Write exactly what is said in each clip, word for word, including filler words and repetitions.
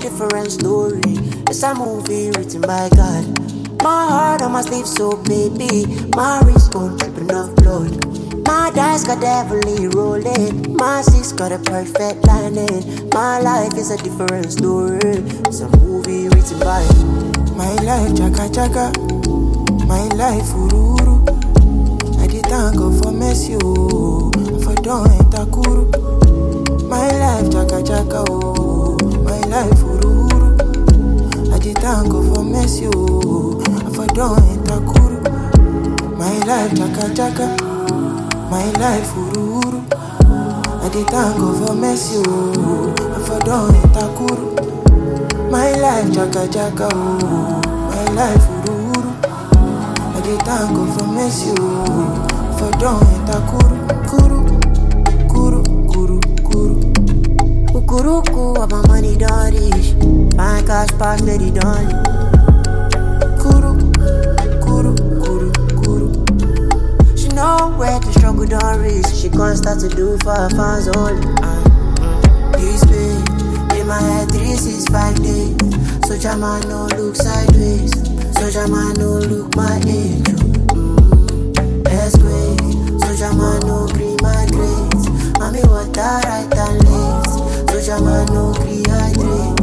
different story. It's a movie written by God. My heart on my sleeve, so baby. My wrist won't dripping enough blood. My dice got heavily rolling. My six got a perfect lining. My life is a different story. It's a movie written by my life, chaka chaka. My life, ururu. I did thank God for mercy, oh. For don't enter kuru. My life, chaka chaka, oh. My life, ururu. I did thank God for mercy, oh. For don't enter kuru. My life, chaka chaka. My life, ururu. I did thank God for mercy, oh. For don't enter kuru. My life, chaka chaka, oh. My life, ururu. I did thank God for mercy, oh. For don't enter kuru, kuru, kuru, kuru, kuru. Ukuruku, what my money don't reach. My cash pass, lady don't. Kuru, kuru, kuru, kuru. She know where the struggle don't reach. She can't start to do for her fans only. Uh, mm. This way, in my head, three, six, five days. So Jama no look sideways. So Jama no look my age. Mm. Earthquake. So Jama no green my grades. Mommy water right and late. So Jama no rehydrate.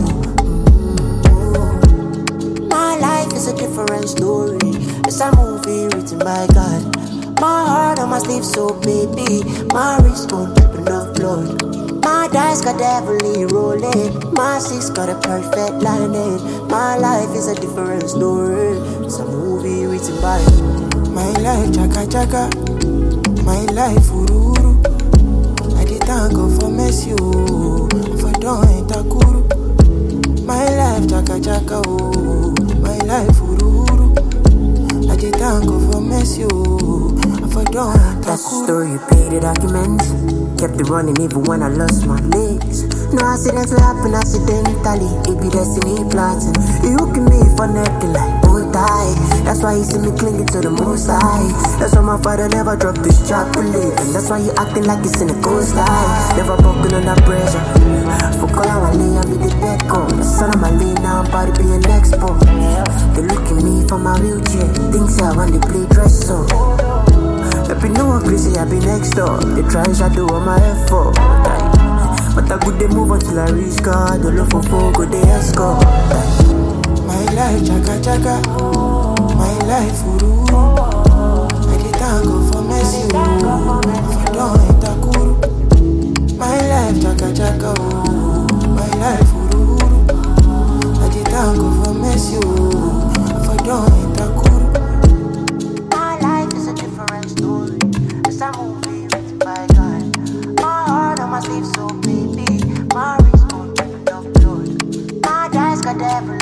Mm. My life is a different story. It's a movie written by God. My heart on my sleeve, so baby. My wrist won't drip enough blood. My dice got heavily rolling. My six got a perfect lining. My life is a different story. It's a movie written by my life, chaka chaka. My life, ururu. I did thank God for mercy, oh. For don't enter kuru. My life, chaka chaka, oh. My life, ururu. I did thank God for mercy, oh. For don't enter that's kuru. the story, you pay the documents. Kept it running even when I lost my legs. No accidents will happen accidentally. It be destiny plotting. You hooking me for nothing like bow tie. That's why you see me clinging to the most high. That's why my father never dropped this job to live. And that's why you acting like it's in a ghost eye. Never broken under pressure. For call I lay, I be the dead call. The son of my lane now, I'm about to be an expo. They look at me from my wheelchair. Things I when they play dress so. Let me know I'm crazy, I be next door. They try and shadow on my effort. But I good they move until I reach God. The love for folk, go they escort. My life, chaka chaka. My life, ururu. I did thank God for mercy, oh. For don't enter kuru. My life, chaka chaka, oh. My life, ururu. I did thank God for mercy, oh. For don't enter kuru. My life is a different story. It's a movie written by God. My heart on my sleeve, so baby. My wrist won't drip enough blood. My dice got devil.